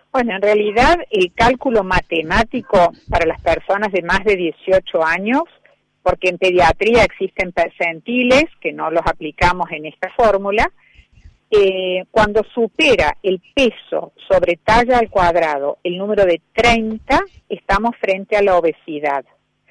Bueno, en realidad el cálculo matemático para las personas de más de 18 años, porque en pediatría existen percentiles que no los aplicamos en esta fórmula, cuando supera el peso sobre talla al cuadrado, el número de 30, estamos frente a la obesidad.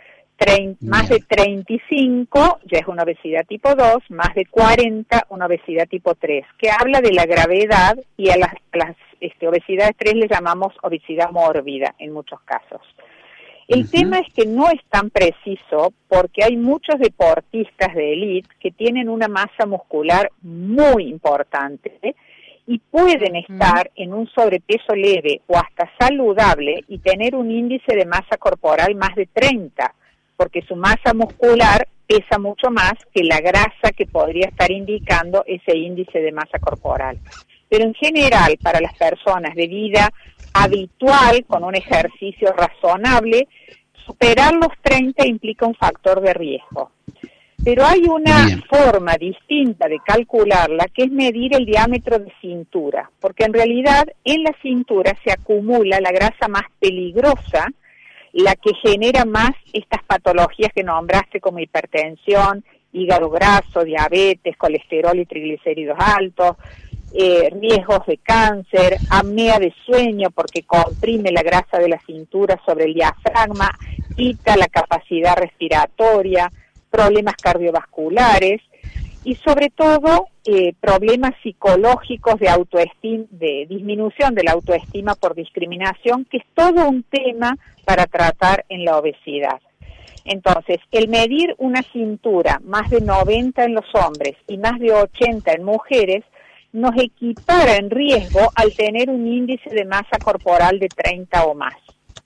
Más de 35 ya es una obesidad tipo 2, más de 40 una obesidad tipo 3, que habla de la gravedad, y a las obesidades 3 le llamamos obesidad mórbida en muchos casos. El tema es que no es tan preciso porque hay muchos deportistas de élite que tienen una masa muscular muy importante y pueden estar en un sobrepeso leve o hasta saludable y tener un índice de masa corporal más de 30, porque su masa muscular pesa mucho más que la grasa que podría estar indicando ese índice de masa corporal. Pero en general, para las personas de vida habitual, con un ejercicio razonable, superar los 30 implica un factor de riesgo. Pero hay una forma distinta de calcularla, que es medir el diámetro de cintura, porque en realidad en la cintura se acumula la grasa más peligrosa, la que genera más estas patologías que nombraste como hipertensión, hígado graso, diabetes, colesterol y triglicéridos altos, riesgos de cáncer, apnea de sueño porque comprime la grasa de la cintura sobre el diafragma, quita la capacidad respiratoria, problemas cardiovasculares y sobre todo problemas psicológicos de autoestima, de disminución de la autoestima por discriminación, que es todo un tema para tratar en la obesidad. Entonces, el medir una cintura más de 90 en los hombres y más de 80 en mujeres nos equipara en riesgo al tener un índice de masa corporal de 30 o más.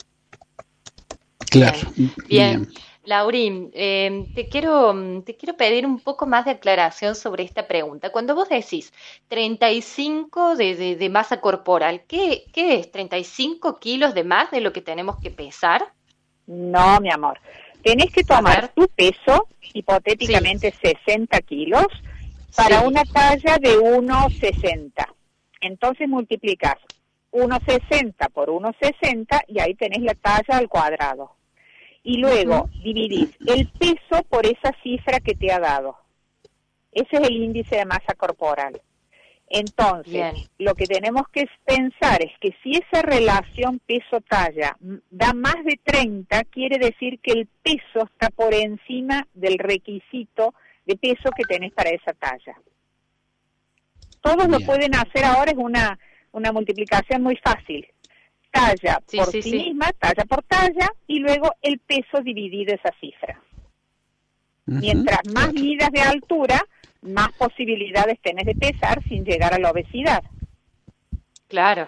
Claro. Bien. Laurín, te quiero pedir un poco más de aclaración sobre esta pregunta. Cuando vos decís 35 de masa corporal, ¿qué es? ¿35 kilos de más de lo que tenemos que pesar? No, mi amor. Tenés que tomar tu peso, hipotéticamente 60 kilos, para una talla de 1,60. Entonces multiplicas 1,60 por 1,60 y ahí tenés la talla al cuadrado. Y luego dividís el peso por esa cifra que te ha dado. Ese es el índice de masa corporal. Entonces, lo que tenemos que pensar es que si esa relación peso-talla da más de 30, quiere decir que el peso está por encima del requisito de peso que tenés para esa talla. Todos lo pueden hacer ahora, es una multiplicación muy fácil. Talla por sí misma, talla por talla, y luego el peso dividido esa cifra. Mientras más midas de altura, más posibilidades tenés de pesar sin llegar a la obesidad. Claro,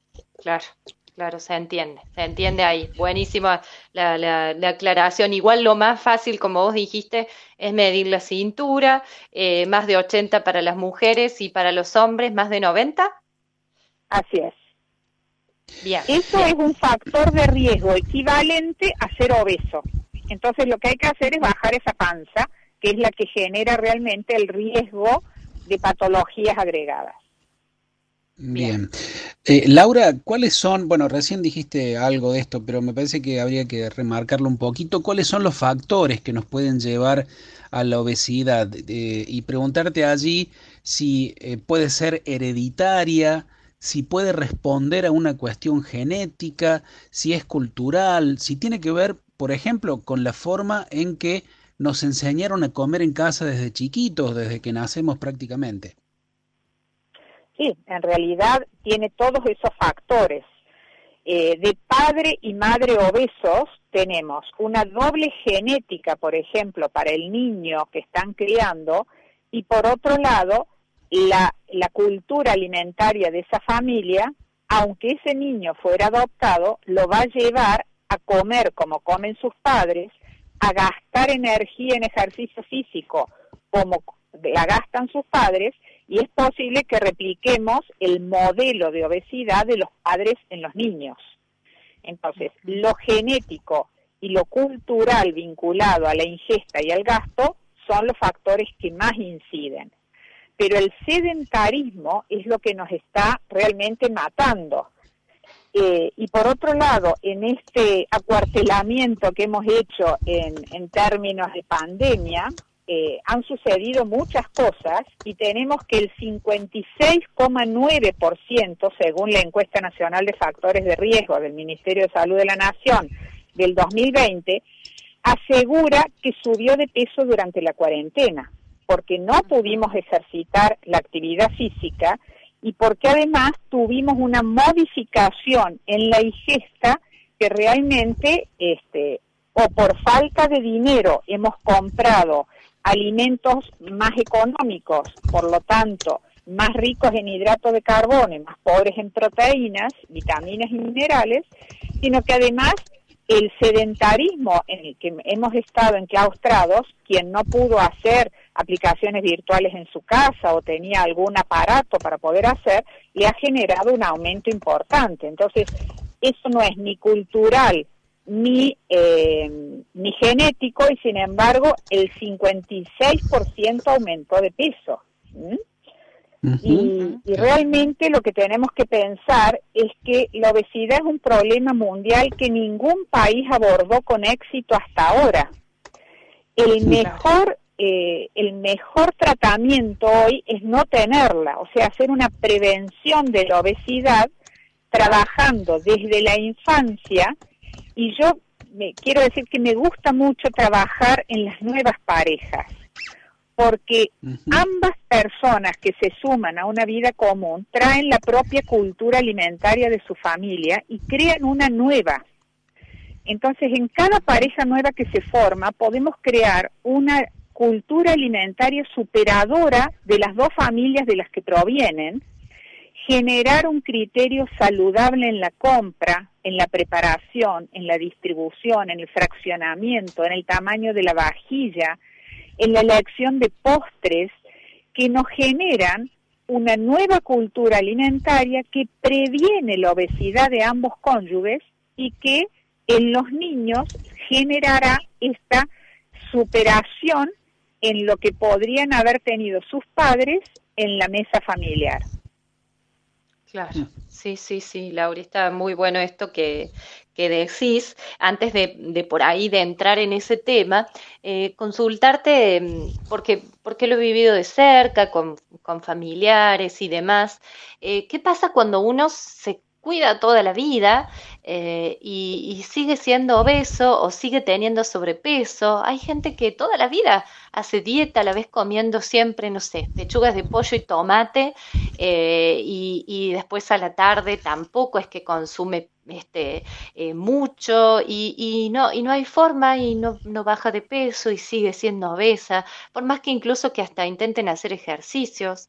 se entiende ahí. Buenísima la aclaración. Igual lo más fácil, como vos dijiste, es medir la cintura, más de 80 para las mujeres y para los hombres más de 90. Así es. Bien. Eso es un factor de riesgo equivalente a ser obeso. Entonces lo que hay que hacer es bajar esa panza, que es la que genera realmente el riesgo de patologías agregadas. Bien. Laura, ¿cuáles son, bueno, recién dijiste algo de esto, pero me parece que habría que remarcarlo un poquito, ¿cuáles son los factores que nos pueden llevar a la obesidad? Y preguntarte allí si puede ser hereditaria, si puede responder a una cuestión genética, si es cultural, si tiene que ver, por ejemplo, con la forma en que nos enseñaron a comer en casa desde chiquitos, desde que nacemos prácticamente. Sí, en realidad tiene todos esos factores. De padre y madre obesos tenemos una doble genética, por ejemplo, para el niño que están criando, y por otro lado, la cultura alimentaria de esa familia, aunque ese niño fuera adoptado, lo va a llevar a comer como comen sus padres, a gastar energía en ejercicio físico como la gastan sus padres, y es posible que repliquemos el modelo de obesidad de los padres en los niños. Entonces, lo genético y lo cultural vinculado a la ingesta y al gasto son los factores que más inciden. Pero el sedentarismo es lo que nos está realmente matando. Y por otro lado, en este acuartelamiento que hemos hecho en términos de pandemia, han sucedido muchas cosas y tenemos que el 56,9%, según la encuesta nacional de factores de riesgo del Ministerio de Salud de la Nación del 2020, asegura que subió de peso durante la cuarentena, porque no pudimos ejercitar la actividad física y porque además tuvimos una modificación en la ingesta que realmente, o por falta de dinero hemos comprado alimentos más económicos, por lo tanto, más ricos en hidratos de carbono y más pobres en proteínas, vitaminas y minerales, sino que además el sedentarismo en el que hemos estado enclaustrados, quien no pudo hacer aplicaciones virtuales en su casa o tenía algún aparato para poder hacer, le ha generado un aumento importante. Entonces, eso no es ni cultural ni genético, y sin embargo el 56% aumentó de peso. Y realmente lo que tenemos que pensar es que la obesidad es un problema mundial que ningún país abordó con éxito hasta ahora. El mejor tratamiento hoy es no tenerla, o sea, hacer una prevención de la obesidad trabajando desde la infancia. Y yo quiero decir que me gusta mucho trabajar en las nuevas parejas, porque ambas personas que se suman a una vida común traen la propia cultura alimentaria de su familia y crean una nueva. Entonces, en cada pareja nueva que se forma, podemos crear una cultura alimentaria superadora de las dos familias de las que provienen, generar un criterio saludable en la compra, en la preparación, en la distribución, en el fraccionamiento, en el tamaño de la vajilla, en la elección de postres, que nos generan una nueva cultura alimentaria que previene la obesidad de ambos cónyuges y que en los niños generará esta superación en lo que podrían haber tenido sus padres en la mesa familiar. Claro, sí, Laura, está muy bueno esto que decís. Antes de por ahí de entrar en ese tema, consultarte, porque lo he vivido de cerca, con familiares y demás. ¿Qué pasa cuando uno se cuida toda la vida y sigue siendo obeso o sigue teniendo sobrepeso? Hay gente que toda la vida hace dieta, a la vez comiendo siempre, no sé, pechugas de pollo y tomate, y después a la tarde tampoco es que consume mucho y no hay forma y no baja de peso y sigue siendo obesa, por más que incluso que hasta intenten hacer ejercicios.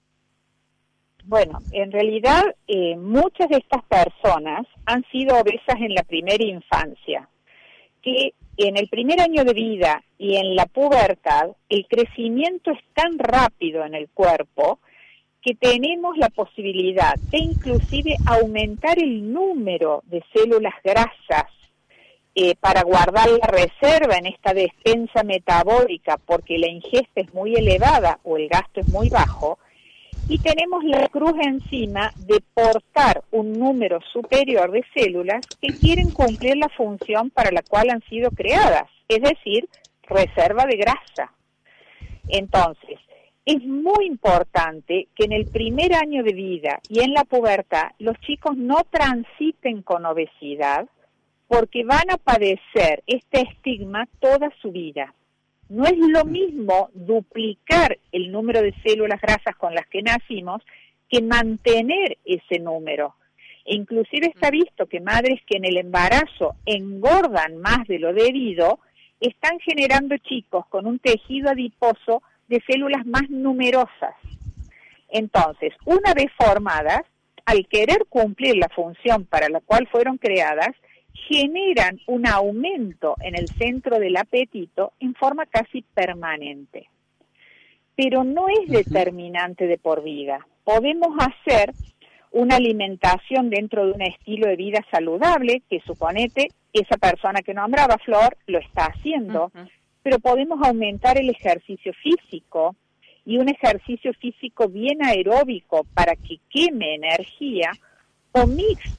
Bueno, en realidad muchas de estas personas han sido obesas en la primera infancia, que en el primer año de vida y en la pubertad el crecimiento es tan rápido en el cuerpo que tenemos la posibilidad de inclusive aumentar el número de células grasas para guardar la reserva en esta despensa metabólica porque la ingesta es muy elevada o el gasto es muy bajo. Y tenemos la cruz encima de portar un número superior de células que quieren cumplir la función para la cual han sido creadas, es decir, reserva de grasa. Entonces, es muy importante que en el primer año de vida y en la pubertad los chicos no transiten con obesidad porque van a padecer este estigma toda su vida. No es lo mismo duplicar el número de células grasas con las que nacimos que mantener ese número. E inclusive está visto que madres que en el embarazo engordan más de lo debido, están generando chicos con un tejido adiposo de células más numerosas. Entonces, una vez formadas, al querer cumplir la función para la cual fueron creadas, generan un aumento en el centro del apetito en forma casi permanente. Pero no es determinante de por vida. Podemos hacer una alimentación dentro de un estilo de vida saludable, que suponete, esa persona que nombraba Flor lo está haciendo, pero podemos aumentar el ejercicio físico y un ejercicio físico bien aeróbico para que queme energía, o mixto,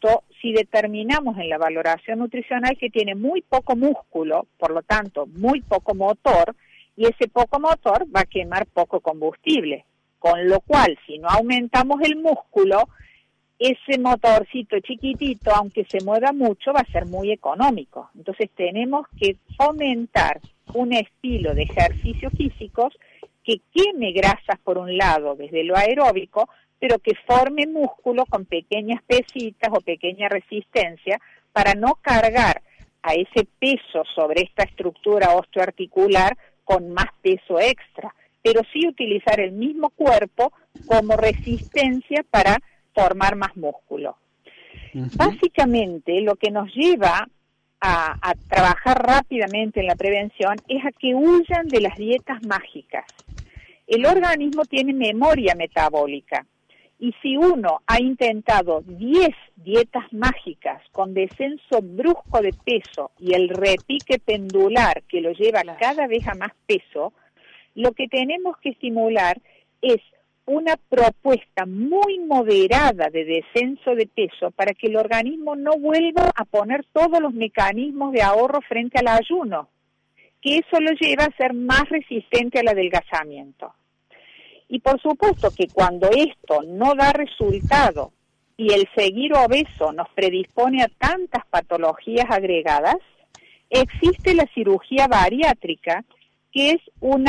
si determinamos en la valoración nutricional que tiene muy poco músculo, por lo tanto muy poco motor, y ese poco motor va a quemar poco combustible, con lo cual si no aumentamos el músculo, ese motorcito chiquitito, aunque se mueva mucho, va a ser muy económico. Entonces tenemos que fomentar un estilo de ejercicios físicos que queme grasas por un lado desde lo aeróbico, pero que forme músculo con pequeñas pesitas o pequeña resistencia para no cargar a ese peso sobre esta estructura osteoarticular con más peso extra, pero sí utilizar el mismo cuerpo como resistencia para formar más músculo. Básicamente, lo que nos lleva a trabajar rápidamente en la prevención es a que huyan de las dietas mágicas. El organismo tiene memoria metabólica y si uno ha intentado 10 dietas mágicas con descenso brusco de peso y el repique pendular que lo lleva cada vez a más peso, lo que tenemos que estimular es una propuesta muy moderada de descenso de peso para que el organismo no vuelva a poner todos los mecanismos de ahorro frente al ayuno, que eso lo lleva a ser más resistente al adelgazamiento. Y por supuesto que cuando esto no da resultado y el seguir obeso nos predispone a tantas patologías agregadas, existe la cirugía bariátrica, que es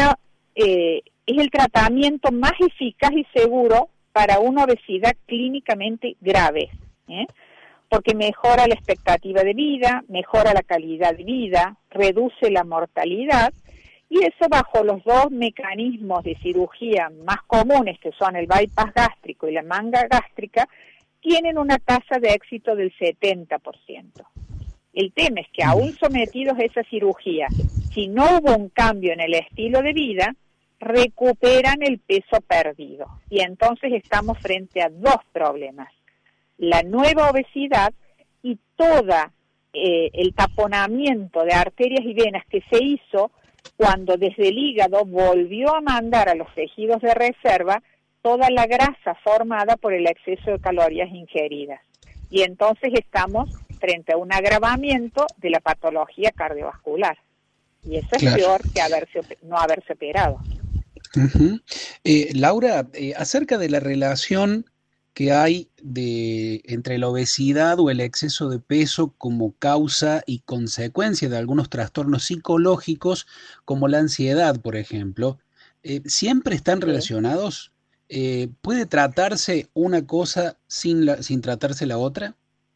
es el tratamiento más eficaz y seguro para una obesidad clínicamente grave, porque mejora la expectativa de vida, mejora la calidad de vida, reduce la mortalidad, y eso bajo los dos mecanismos de cirugía más comunes, que son el bypass gástrico y la manga gástrica, tienen una tasa de éxito del 70%. El tema es que aún sometidos a esa cirugía, si no hubo un cambio en el estilo de vida, recuperan el peso perdido. Y entonces estamos frente a dos problemas: la nueva obesidad y toda el taponamiento de arterias y venas que se hizo cuando desde el hígado volvió a mandar a los tejidos de reserva toda la grasa formada por el exceso de calorías ingeridas. Y entonces estamos frente a un agravamiento de la patología cardiovascular. Y eso es peor que no haberse operado. Laura, acerca de la relación que hay entre la obesidad o el exceso de peso como causa y consecuencia de algunos trastornos psicológicos, como la ansiedad, por ejemplo, ¿siempre están relacionados? ¿Puede tratarse una cosa sin tratarse la otra?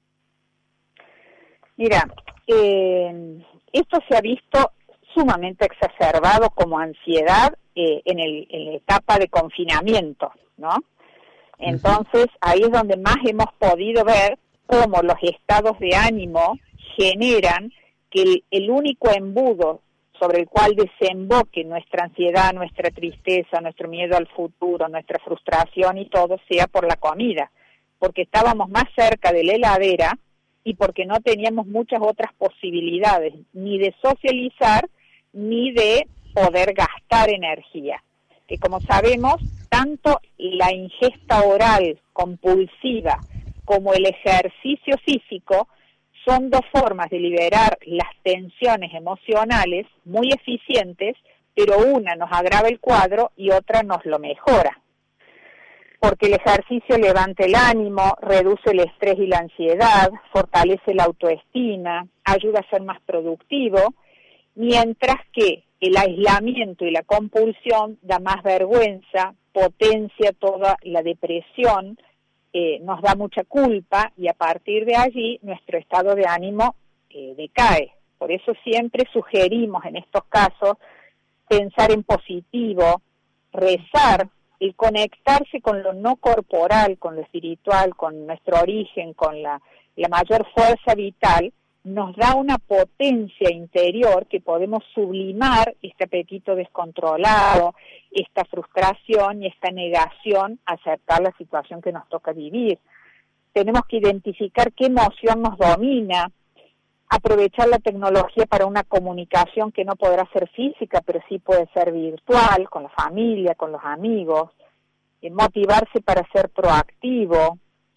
Mira, esto se ha visto sumamente exacerbado como ansiedad en la etapa de confinamiento, ¿no? Entonces, ahí es donde más hemos podido ver cómo los estados de ánimo generan que el único embudo sobre el cual desemboque nuestra ansiedad, nuestra tristeza, nuestro miedo al futuro, nuestra frustración y todo sea por la comida, porque estábamos más cerca de la heladera y porque no teníamos muchas otras posibilidades, ni de socializar, ni de poder gastar energía. Que como sabemos, tanto la ingesta oral compulsiva como el ejercicio físico son dos formas de liberar las tensiones emocionales muy eficientes, pero una nos agrava el cuadro y otra nos lo mejora. Porque el ejercicio levanta el ánimo, reduce el estrés y la ansiedad, fortalece la autoestima, ayuda a ser más productivo, mientras que el aislamiento y la compulsión da más vergüenza, potencia toda la depresión, nos da mucha culpa y a partir de allí nuestro estado de ánimo decae. Por eso siempre sugerimos en estos casos pensar en positivo, rezar, el conectarse con lo no corporal, con lo espiritual, con nuestro origen, con la mayor fuerza vital, nos da una potencia interior que podemos sublimar este apetito descontrolado, esta frustración y esta negación a aceptar la situación que nos toca vivir. Tenemos que identificar qué emoción nos domina, aprovechar la tecnología para una comunicación que no podrá ser física, pero sí puede ser virtual, con la familia, con los amigos, motivarse para ser proactivo,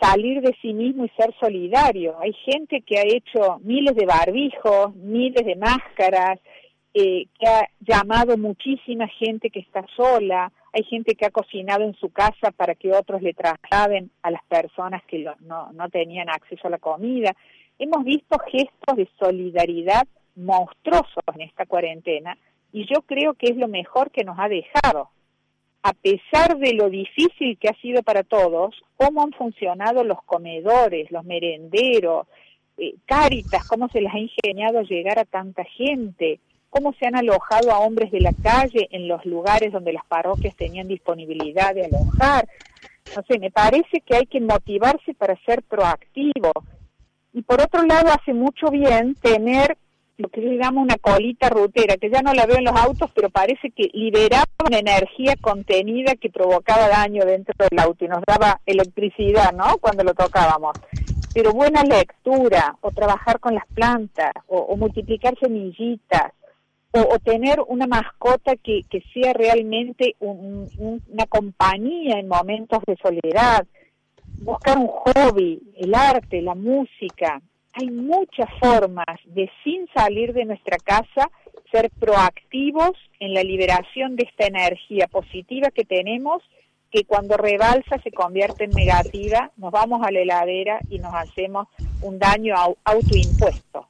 salir de sí mismo y ser solidario. Hay gente que ha hecho miles de barbijos, miles de máscaras, que ha llamado muchísima gente que está sola, hay gente que ha cocinado en su casa para que otros le trasladen a las personas que no tenían acceso a la comida. Hemos visto gestos de solidaridad monstruosos en esta cuarentena y yo creo que es lo mejor que nos ha dejado. A pesar de lo difícil que ha sido para todos, cómo han funcionado los comedores, los merenderos, Cáritas, cómo se les ha ingeniado llegar a tanta gente, cómo se han alojado a hombres de la calle en los lugares donde las parroquias tenían disponibilidad de alojar. No sé, me parece que hay que motivarse para ser proactivo. Y por otro lado, hace mucho bien tener lo que se llama una colita rutera, que ya no la veo en los autos, pero parece que liberaba una energía contenida que provocaba daño dentro del auto y nos daba electricidad, ¿no?, cuando lo tocábamos. Pero buena lectura, o trabajar con las plantas, o multiplicar semillitas, o tener una mascota que sea realmente una compañía en momentos de soledad, buscar un hobby, el arte, la música. Hay muchas formas de, sin salir de nuestra casa, ser proactivos en la liberación de esta energía positiva que tenemos, que cuando rebalsa se convierte en negativa, nos vamos a la heladera y nos hacemos un daño autoimpuesto.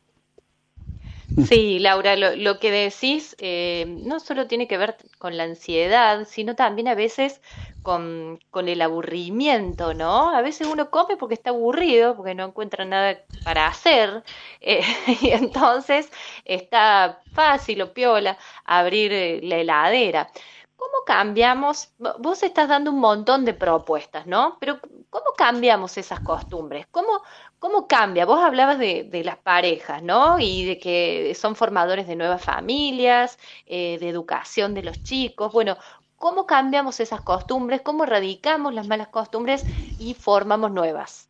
Sí, Laura, lo que decís no solo tiene que ver con la ansiedad, sino también a veces con el aburrimiento, ¿no? A veces uno come porque está aburrido, porque no encuentra nada para hacer, y entonces está fácil o piola abrir la heladera. ¿Cómo cambiamos? Vos estás dando un montón de propuestas, ¿no? Pero ¿cómo cambiamos esas costumbres? ¿Cómo cambia? Vos hablabas de las parejas, ¿no? Y de que son formadores de nuevas familias, de educación de los chicos. Bueno, ¿cómo cambiamos esas costumbres? ¿Cómo erradicamos las malas costumbres y formamos nuevas?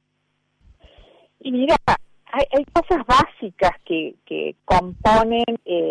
Y mira, hay cosas básicas que componen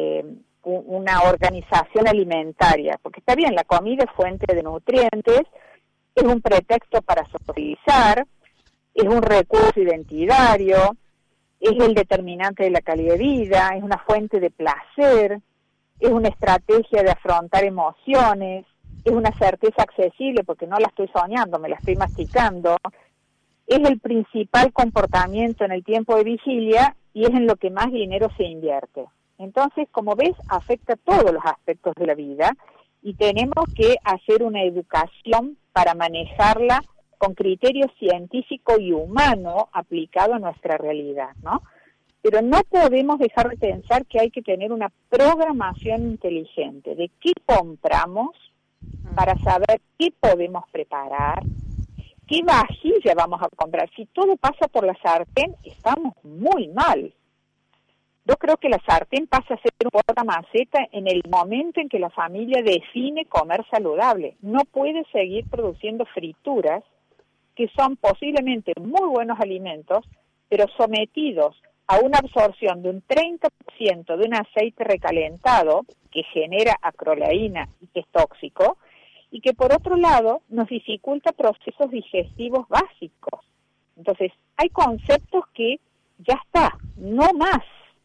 una organización alimentaria, porque está bien, la comida es fuente de nutrientes, es un pretexto para socializar, es un recurso identitario, es el determinante de la calidad de vida, es una fuente de placer, es una estrategia de afrontar emociones, es una certeza accesible porque no la estoy soñando, me la estoy masticando, es el principal comportamiento en el tiempo de vigilia y es en lo que más dinero se invierte. Entonces, como ves, afecta todos los aspectos de la vida y tenemos que hacer una educación para manejarla con criterio científico y humano aplicado a nuestra realidad, ¿no? Pero no podemos dejar de pensar que hay que tener una programación inteligente de qué compramos para saber qué podemos preparar, qué vajilla vamos a comprar. Si todo pasa por la sartén, estamos muy mal. Yo creo que la sartén pasa a ser un portamaceta en el momento en que la familia define comer saludable. No puede seguir produciendo frituras, que son posiblemente muy buenos alimentos, pero sometidos a una absorción de un 30% de un aceite recalentado que genera acroleína y que es tóxico, y que por otro lado nos dificulta procesos digestivos básicos. Entonces, hay conceptos que ya está, no más.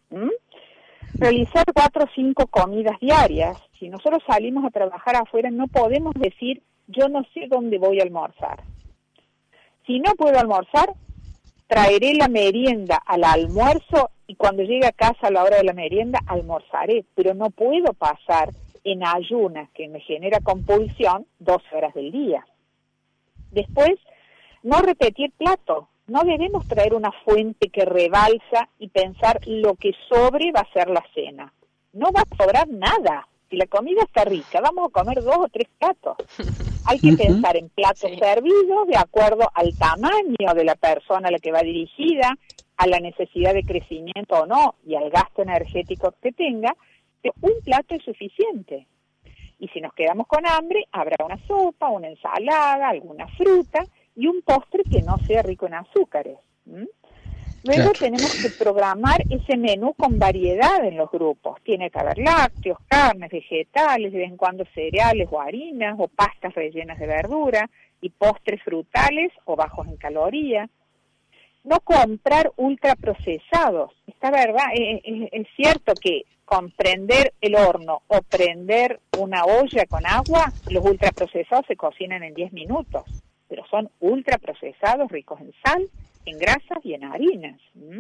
Realizar 4 o 5 comidas diarias. Si nosotros salimos a trabajar afuera, no podemos decir, yo no sé dónde voy a almorzar. Si no puedo almorzar, traeré la merienda al almuerzo y cuando llegue a casa a la hora de la merienda, almorzaré. Pero no puedo pasar en ayunas, que me genera compulsión, 12 horas del día. Después, no repetir plato. No debemos traer una fuente que rebalsa y pensar lo que sobre va a ser la cena. No va a sobrar nada. Si la comida está rica, vamos a comer 2 o 3 platos. Hay que pensar en platos servidos de acuerdo al tamaño de la persona a la que va dirigida, a la necesidad de crecimiento o no, y al gasto energético que tenga, pero un plato es suficiente. Y si nos quedamos con hambre, habrá una sopa, una ensalada, alguna fruta, y un postre que no sea rico en azúcares. Luego tenemos que programar ese menú con variedad en los grupos. Tiene que haber lácteos, carnes, vegetales, de vez en cuando cereales o harinas o pastas rellenas de verdura, y postres frutales o bajos en calorías. No comprar ultraprocesados. Está verdad, es cierto que con prender el horno o prender una olla con agua, los ultraprocesados se cocinan en 10 minutos, pero son ultraprocesados ricos en sal, en grasas y en harinas.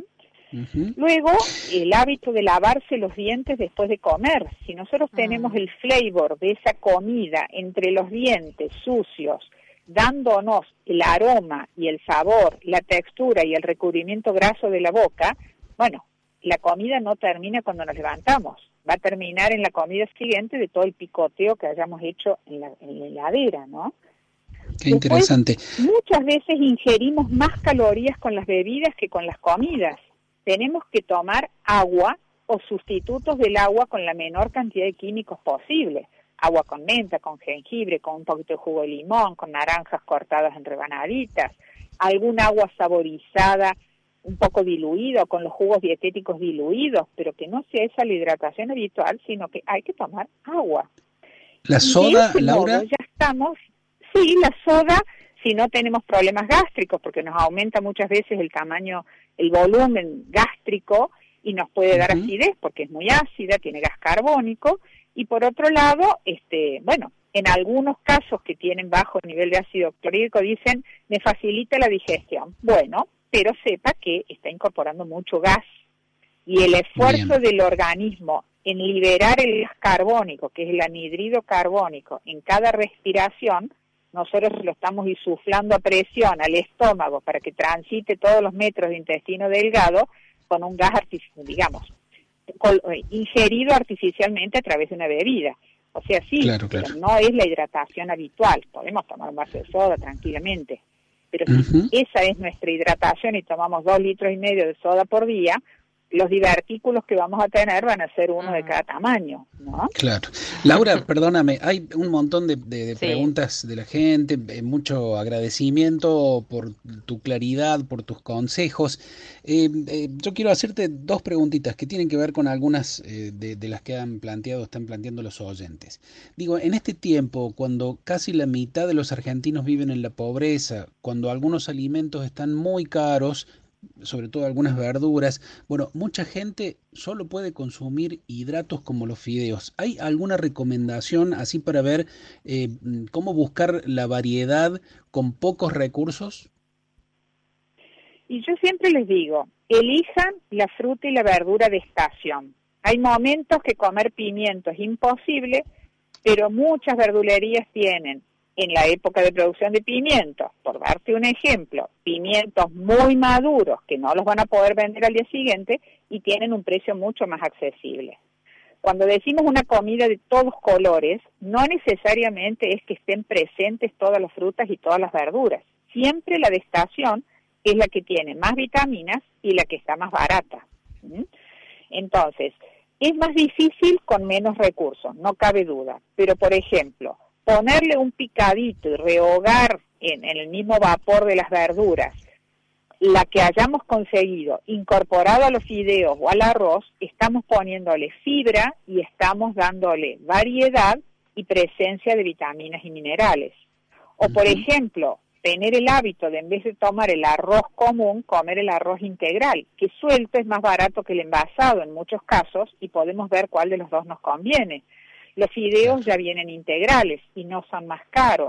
Luego, el hábito de lavarse los dientes después de comer. Si nosotros tenemos el flavor de esa comida entre los dientes sucios, dándonos el aroma y el sabor, la textura y el recubrimiento graso de la boca, bueno, la comida no termina cuando nos levantamos, va a terminar en la comida siguiente de todo el picoteo que hayamos hecho en la heladera, ¿no? Qué interesante. Después, muchas veces ingerimos más calorías con las bebidas que con las comidas. Tenemos que tomar agua o sustitutos del agua con la menor cantidad de químicos posible. Agua con menta, con jengibre, con un poquito de jugo de limón, con naranjas cortadas en rebanaditas, algún agua saborizada, un poco diluida, con los jugos dietéticos diluidos, pero que no sea esa la hidratación habitual, sino que hay que tomar agua. ¿La soda, Laura? Ya estamos, sí, la soda, si no tenemos problemas gástricos, porque nos aumenta muchas veces el tamaño, el volumen gástrico, y nos puede dar acidez, porque es muy ácida, tiene gas carbónico, y por otro lado, bueno, en algunos casos que tienen bajo nivel de ácido clorhídrico dicen, me facilita la digestión. Bueno, pero sepa que está incorporando mucho gas, y el esfuerzo del organismo en liberar el gas carbónico, que es el anhídrido carbónico, en cada respiración, nosotros lo estamos insuflando a presión al estómago para que transite todos los metros de intestino delgado con un gas artificial, digamos, ingerido artificialmente a través de una bebida. O sea, sí, claro. Pero no es la hidratación habitual. Podemos tomar un vaso de soda tranquilamente, pero si esa es nuestra hidratación y tomamos 2,5 litros de soda por día, los divertículos que vamos a tener van a ser uno de cada tamaño, ¿no? Claro. Laura, perdóname, hay un montón de preguntas de la gente, mucho agradecimiento por tu claridad, por tus consejos. Yo quiero hacerte 2 preguntitas que tienen que ver con algunas de las que están planteando los oyentes. Digo, en este tiempo, cuando casi la mitad de los argentinos viven en la pobreza, cuando algunos alimentos están muy caros, sobre todo algunas verduras, bueno, mucha gente solo puede consumir hidratos como los fideos. ¿Hay alguna recomendación así para ver cómo buscar la variedad con pocos recursos? Y yo siempre les digo, elijan la fruta y la verdura de estación. Hay momentos que comer pimiento es imposible, pero muchas verdulerías tienen en la época de producción de pimientos, por darte un ejemplo, pimientos muy maduros que no los van a poder vender al día siguiente y tienen un precio mucho más accesible. Cuando decimos una comida de todos colores, no necesariamente es que estén presentes todas las frutas y todas las verduras. Siempre la de estación es la que tiene más vitaminas y la que está más barata. Entonces, es más difícil con menos recursos, no cabe duda. Pero, por ejemplo, ponerle un picadito y rehogar en el mismo vapor de las verduras, la que hayamos conseguido incorporado a los fideos o al arroz, estamos poniéndole fibra y estamos dándole variedad y presencia de vitaminas y minerales. O por ejemplo, tener el hábito de en vez de tomar el arroz común, comer el arroz integral, que suelto es más barato que el envasado en muchos casos y podemos ver cuál de los dos nos conviene. Los fideos ya vienen integrales y no son más caros.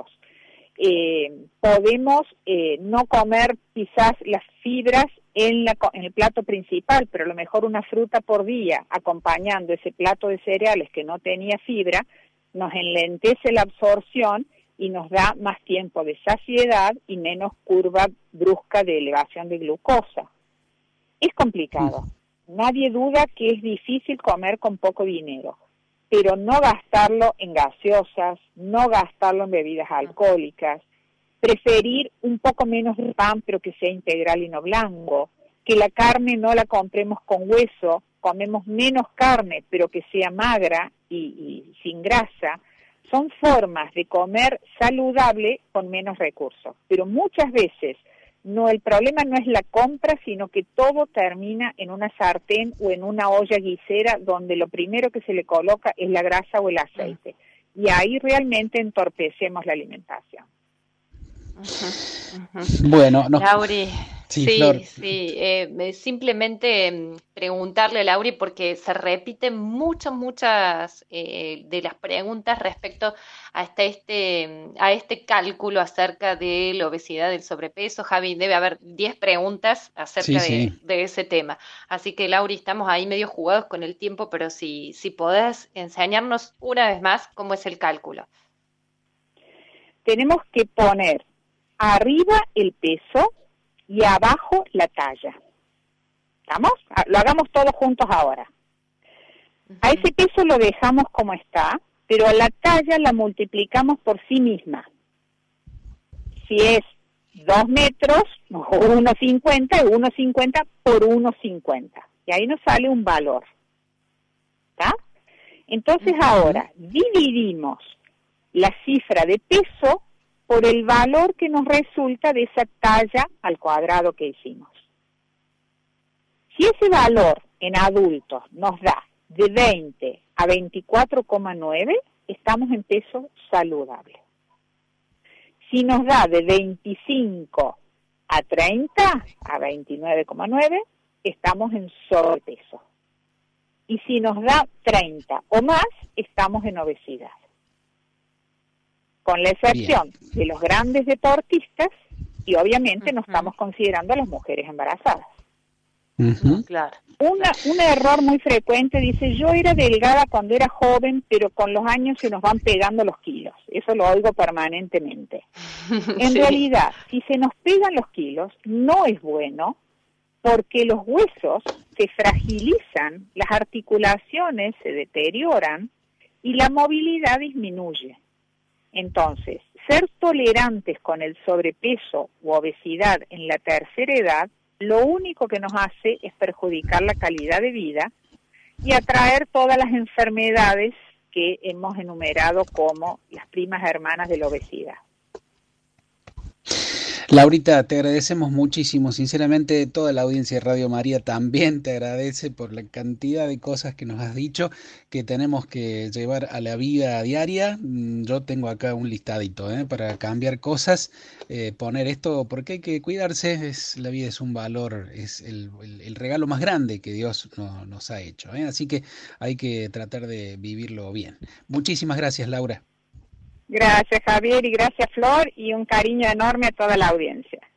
Podemos no comer quizás las fibras en el plato principal, pero a lo mejor una fruta por día acompañando ese plato de cereales que no tenía fibra, nos enlentece la absorción y nos da más tiempo de saciedad y menos curva brusca de elevación de glucosa. Es complicado. Nadie duda que es difícil comer con poco dinero, pero no gastarlo en gaseosas, no gastarlo en bebidas alcohólicas, preferir un poco menos de pan pero que sea integral y no blanco, que la carne no la compremos con hueso, comemos menos carne pero que sea magra y sin grasa. Son formas de comer saludable con menos recursos, pero muchas veces el problema no es la compra, sino que todo termina en una sartén o en una olla guisera donde lo primero que se le coloca es la grasa o el aceite. Y ahí realmente entorpecemos la alimentación. Ujú, ujú. Bueno, no, Lauri, sí, Flor. sí, sí, simplemente preguntarle a Lauri porque se repiten muchas de las preguntas respecto a este cálculo acerca de la obesidad, del sobrepeso. Javi, debe haber 10 preguntas Sí, acerca sí. de ese tema. Así que Lauri, estamos ahí medio jugados con el tiempo, pero si podés enseñarnos una vez más cómo es el cálculo. Tenemos que poner arriba el peso y abajo la talla. ¿Estamos? Lo hagamos todos juntos ahora. A Ujú. ese peso lo dejamos como está, pero a la talla la multiplicamos por sí misma. Si es 2 metros, 1,50, 1,50 por 1,50. Y ahí nos sale un valor. ¿Está? Entonces Ujú. ahora dividimos la cifra de peso por el valor que nos resulta de esa talla al cuadrado que hicimos. Si ese valor en adultos nos da de 20 a 24,9, estamos en peso saludable. Si nos da de 25 a 30, a 29,9, estamos en sobrepeso. Y si nos da 30 o más, estamos en obesidad. Con la Bien. excepción de los grandes deportistas, y obviamente no Ujú. estamos considerando a las mujeres embarazadas. No, Ujú. claro, claro. Un error muy frecuente dice, yo era delgada cuando era joven, pero con los años se nos van pegando los kilos. Eso lo oigo permanentemente. En Sí. realidad, si se nos pegan los kilos, no es bueno porque los huesos se fragilizan, las articulaciones se deterioran y la movilidad disminuye. Entonces, ser tolerantes con el sobrepeso u obesidad en la tercera edad, lo único que nos hace es perjudicar la calidad de vida y atraer todas las enfermedades que hemos enumerado como las primas hermanas de la obesidad. Laurita, te agradecemos muchísimo. Sinceramente, toda la audiencia de Radio María también te agradece por la cantidad de cosas que nos has dicho que tenemos que llevar a la vida diaria. Yo tengo acá un listadito, para cambiar cosas, poner esto, porque hay que cuidarse. La vida es un valor, es el regalo más grande que Dios nos ha hecho, ¿eh? Así que hay que tratar de vivirlo bien. Muchísimas gracias, Laura. Gracias, Javier, y gracias, Flor, y un cariño enorme a toda la audiencia.